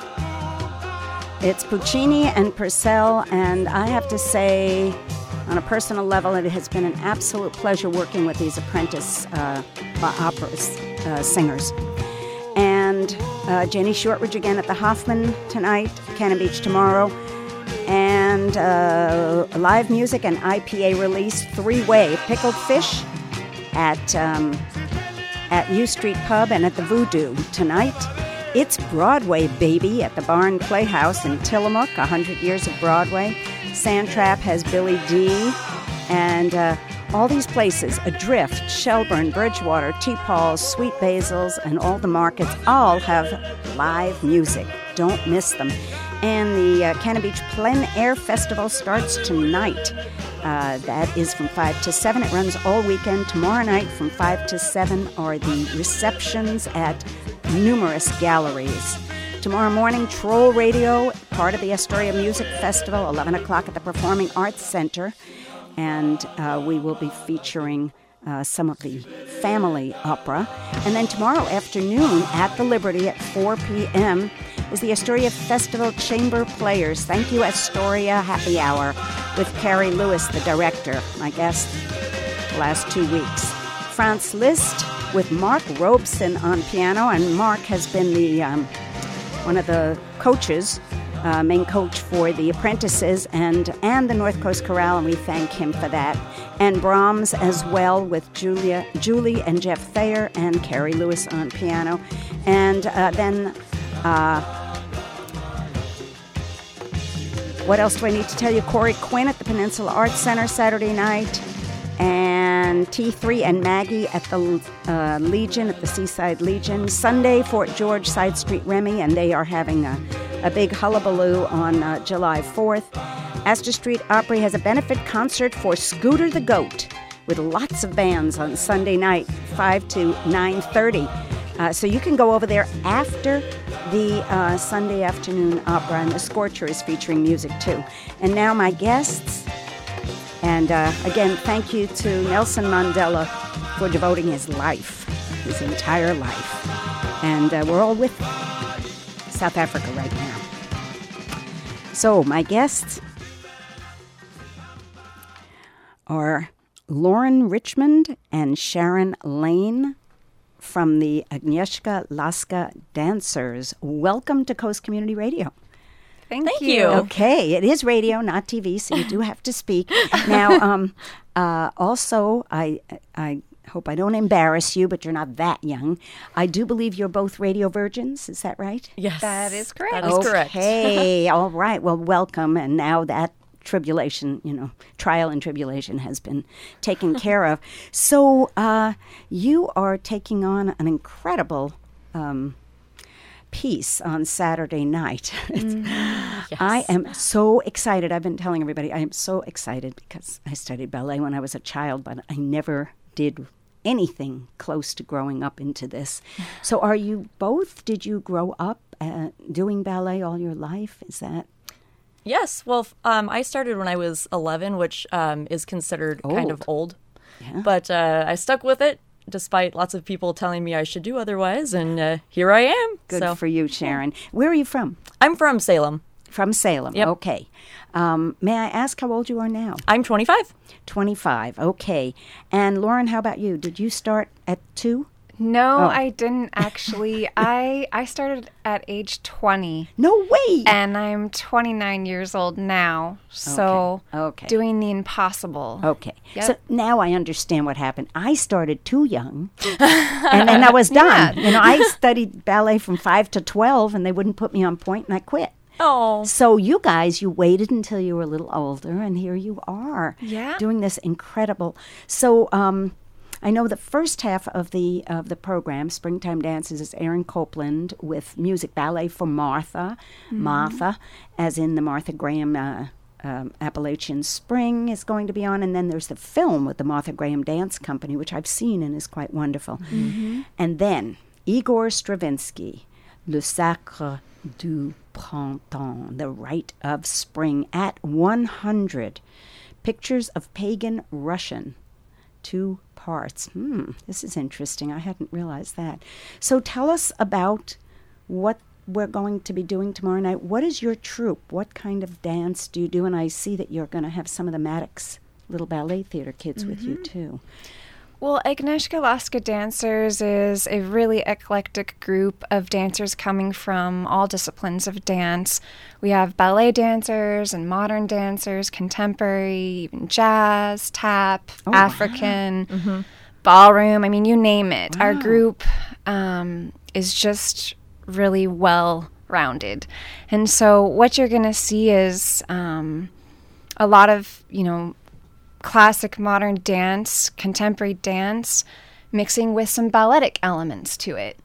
it's Puccini and Purcell, and I have to say, on a personal level, it has been an absolute pleasure working with these apprentice uh, opera uh, singers. And uh, Jenny Shortridge again at the Hoffman tonight, Cannon Beach tomorrow, and uh, live music and I P A release, three-way Pickled Fish at um, at U Street Pub and at the Voodoo tonight. It's Broadway, baby, at the Barn Playhouse in Tillamook, one hundred years of Broadway. Sandtrap has Billy D. And uh, all these places, Adrift, Shelburne, Bridgewater, T-Paul's, Sweet Basil's, and all the markets all have live music. Don't miss them. And the uh, Cannon Beach Plein Air Festival starts tonight. Uh, that is from five to seven. It runs all weekend. Tomorrow night from five to seven are the receptions at numerous galleries. Tomorrow morning, Troll Radio, part of the Astoria Music Festival, eleven o'clock at the Performing Arts Center. And uh, we will be featuring uh, some of the family opera. And then tomorrow afternoon at the Liberty at four p.m. is the Astoria Festival Chamber Players. Thank you, Astoria Happy Hour with Carrie Lewis, the director, my guest the last two weeks. Franz Liszt with Mark Robeson on piano, and Mark has been the um, one of the coaches, uh, main coach for the apprentices and, and the North Coast Chorale, and we thank him for that. And Brahms as well with Julia, Julie and Jeff Thayer and Carrie Lewis on piano. And uh, then... Uh, What else do I need to tell you? Corey Quinn at the Peninsula Arts Center Saturday night, and T three and Maggie at the uh, Legion, at the Seaside Legion. Sunday, Fort George, Side Street Remy, and they are having a, a big hullabaloo on uh, July fourth. Astor Street Opry has a benefit concert for Scooter the Goat. with lots of bands on Sunday night, five to nine thirty. Uh, so you can go over there after the uh, Sunday afternoon opera, and the Scorcher is featuring music too. And now my guests, and uh, again, thank you to Nelson Mandela for devoting his life, his entire life. And uh, we're all with South Africa right now. So my guests are Lauren Richmond and Sharon Lane from the Agnieszka Laska Dancers. Welcome to Coast Community Radio. Thank, Thank you. you. Okay, it is radio, not T V, so you do have to speak. Now, um, uh, also, I, I hope I don't embarrass you, but you're not that young. I do believe you're both radio virgins. Is that right? Yes. That is correct. That is correct. Okay, all right. Well, welcome. And now that tribulation, you know, trial and tribulation has been taken care of. So uh, you are taking on an incredible um, piece on Saturday night. Yes. I am so excited. I've been telling everybody I am so excited because I studied ballet when I was a child, but I never did anything close to growing up into this. So are you both, did you grow up uh, doing ballet all your life? Is that? Yes. Well, f- um, I started when I was eleven, which um, is considered kind of old. Yeah. But uh, I stuck with it despite lots of people telling me I should do otherwise, and uh, here I am. Good So, for you, Sharon. Where are you from? I'm from Salem. From Salem. Yep. Okay. Um, may I ask how old you are now? I'm twenty-five. twenty-five. Okay. And Lauren, how about you? Did you start at two? No, Oh. I didn't actually. I I started at age twenty, No way. and I'm twenty-nine years old now. So Okay, okay. doing the impossible. Okay. Yep. So now I understand what happened. I started too young, and then I was done. You know, I studied ballet from five to twelve, and they wouldn't put me on point, and I quit. Oh. So you guys, you waited until you were a little older, and here you are, Yeah. doing this incredible. So um, I know the first half of the of the program, Springtime Dances, is Aaron Copeland with music ballet for Martha, Martha, as in the Martha Graham. Uh, Um, Appalachian Spring is going to be on, and then there's the film with the Martha Graham Dance Company, which I've seen and is quite wonderful. And then Igor Stravinsky, Le Sacre du Printemps, The Rite of Spring, at one hundred. Pictures of Pagan Russian, two parts. Hmm, this is interesting. I hadn't realized that. So tell us about what we're going to be doing tomorrow night. What is your troupe? What kind of dance do you do? And I see that you're going to have some of the Maddox Little Ballet Theater kids with you, too. Well, Agnieszka Laska Dancers is a really eclectic group of dancers coming from all disciplines of dance. We have ballet dancers and modern dancers, contemporary, even jazz, tap, African, ballroom. I mean, you name it. Our Wow. group um, is just really well rounded. And so what you're going to see is um, a lot of, you know, classic modern dance, contemporary dance, mixing with some balletic elements to it.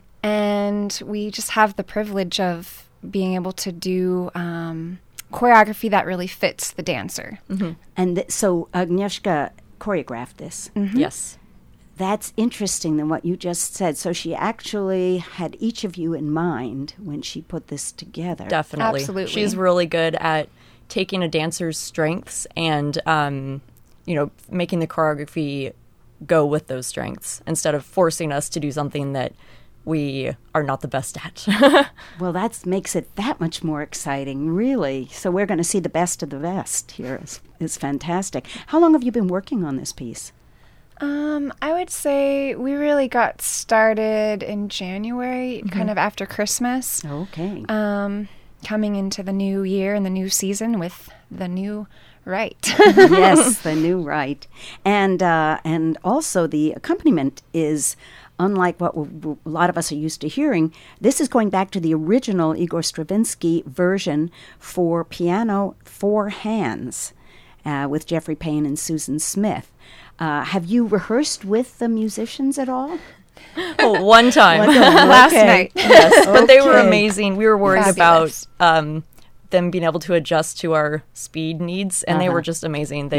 And we just have the privilege of being able to do um, choreography that really fits the dancer. And th- so Agnieszka choreographed this. Yes. That's interesting than what you just said. So she actually had each of you in mind when she put this together. Definitely. Absolutely. She's really good at taking a dancer's strengths and, um, you know, making the choreography go with those strengths instead of forcing us to do something that we are not the best at. Well, that makes it that much more exciting, really. So we're going to see the best of the best here. It's, it's fantastic. How long have you been working on this piece? Um, I would say we really got started in January, kind of after Christmas. Okay. Um, coming into the new year and the new season with the new right. Yes, the new right. And uh, and also the accompaniment is unlike what w- w- a lot of us are used to hearing. This is going back to the original Igor Stravinsky version for piano, four hands, uh, with Jeffrey Payne and Susan Smith. Uh, have you rehearsed with the musicians at all? Oh, one time. Last Okay. night. Yes, but they were Okay. amazing. We were worried Fabulous. about um, them being able to adjust to our speed needs, and they Uh-huh. were just amazing. They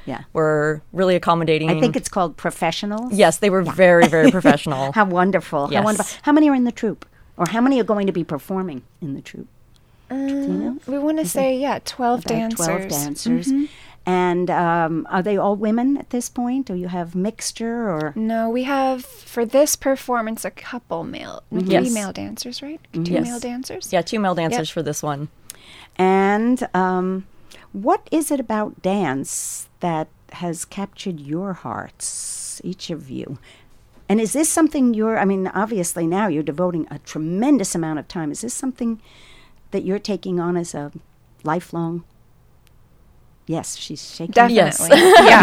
Yeah. were really accommodating. I think it's called professionals. Yes, they were very, very professional. How wonderful. Yes. How wonderful. How many are in the troupe? Or how many are going to be performing in the troupe? Um, Do you know? We want to say, yeah, twelve About dancers. twelve dancers. Mhm. And um, are they all women at this point? Or you have mixture or? No, we have, for this performance, a couple male, Mhm. three Yes. male dancers, right? Mhm. Two Yes. male dancers? Yeah, two male dancers Yep. for this one. And um, what is it about dance that has captured your hearts, each of you? And is this something you're, I mean, obviously now you're devoting a tremendous amount of time. Is this something that you're taking on as a lifelong? Yes, she's shaking. Definitely.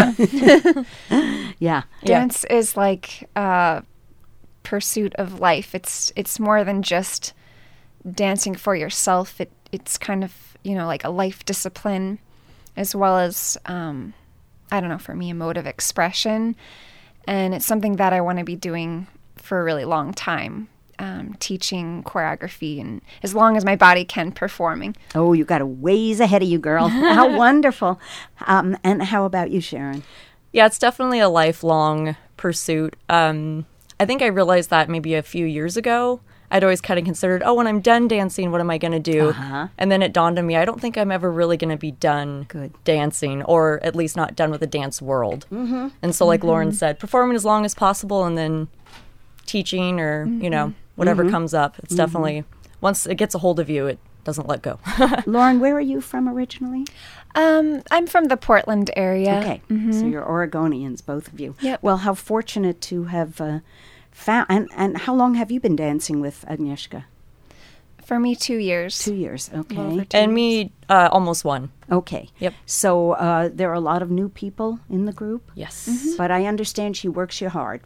Yeah. Yeah. Dance is like a pursuit of life. It's it's more than just dancing for yourself. It it's kind of, you know, like a life discipline, as well as um, I don't know, for me, a mode of expression. And it's something that I want to be doing for a really long time. Um, teaching choreography, and as long as my body can, performing. Oh, you got a ways ahead of you, girl. How wonderful. Um, and how about you, Sharon? Yeah, it's definitely a lifelong pursuit. Um, I think I realized that maybe a few years ago. I'd always kind of considered, oh, when I'm done dancing, what am I going to do? Uh-huh. And then it dawned on me, I don't think I'm ever really going to be done Good. dancing, or at least not done with the dance world. Mm-hmm. And so, like Lauren said, performing as long as possible, and then teaching, or, you know, whatever Mhm. comes up. It's definitely, once it gets a hold of you, it doesn't let go. Lauren, where are you from originally? Um, I'm from the Portland area. Okay, Mhm. so you're Oregonians, both of you. Yep. Well, how fortunate to have uh, found. And, and how long have you been dancing with Agnieszka? For me, two years. Two years. Okay. Well, over two And years. me, uh, almost one. Okay. Yep. So uh, there are a lot of new people in the group, Yes. but I understand she works you hard.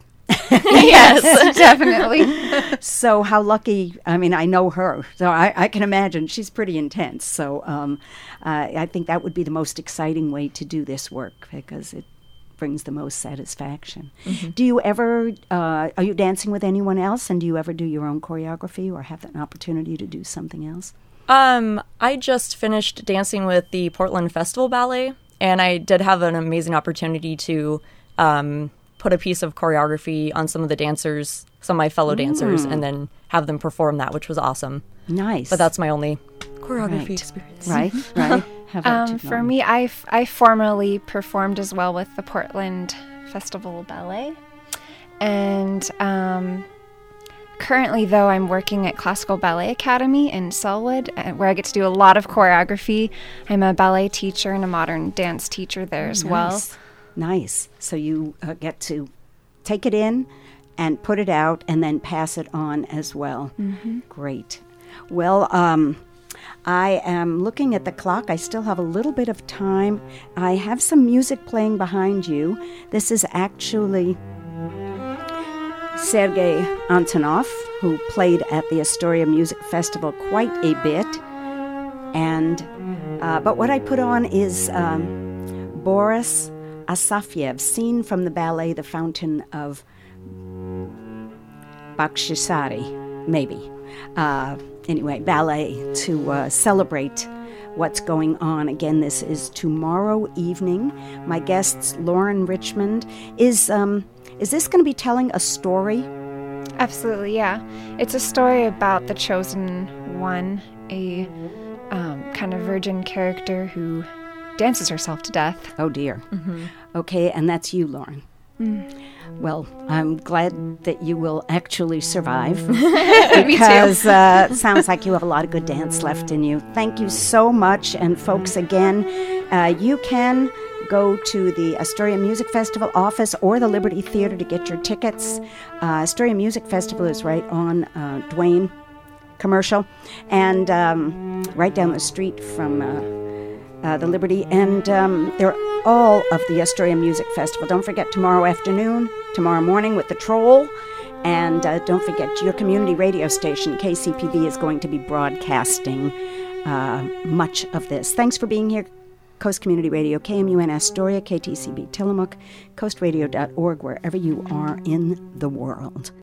Yes, definitely. So how lucky, I mean, I know her, so I, I can imagine she's pretty intense. So um, uh, I think that would be the most exciting way to do this work because it brings the most satisfaction. Mm-hmm. Do you ever, uh, are you dancing with anyone else, and do you ever do your own choreography or have an opportunity to do something else? Um, I just finished dancing with the Portland Festival Ballet, and I did have an amazing opportunity to um, put a piece of choreography on some of the dancers, some of my fellow dancers, and then have them perform that, which was awesome. Nice. But that's my only choreography Right. experience. Right, right. How about Um, you, for Lauren? me, I, f- I formerly performed as well with the Portland Festival Ballet. And um, currently, though, I'm working at Classical Ballet Academy in Selwood, uh, where I get to do a lot of choreography. I'm a ballet teacher and a modern dance teacher there as well. Nice. Nice. So you uh, get to take it in and put it out and then pass it on as well. Mm-hmm. Great. Well, um, I am looking at the clock. I still have a little bit of time. I have some music playing behind you. This is actually Sergei Antonov, who played at the Astoria Music Festival quite a bit. And uh, but what I put on is um, Boris Asafiev, scene from the ballet The Fountain of Bakhshisari, maybe. Uh, anyway, ballet to uh, celebrate what's going on. Again, this is tomorrow evening. My guests, Lauren Richmond. Is um, is this going to be telling a story? Absolutely, yeah. It's a story about the Chosen One, a um, kind of virgin character who dances herself to death. Oh, dear. Mm-hmm. Okay, and that's you, Lauren. Mm. Well, I'm glad that you will actually survive. Because uh, it sounds like you have a lot of good dance left in you. Thank you so much. And folks, again, uh, you can go to the Astoria Music Festival office or the Liberty Theater to get your tickets. Uh, Astoria Music Festival is right on uh, Duane Commercial and um, right down the street from uh, uh, the Liberty. And um, they're all of the Astoria Music Festival. Don't forget tomorrow afternoon, tomorrow morning with the Troll. And uh, don't forget your community radio station, K C P B, is going to be broadcasting uh, much of this. Thanks for being here. Coast Community Radio, K M U N Astoria, K T C B Tillamook, coast radio dot org, wherever you are in the world.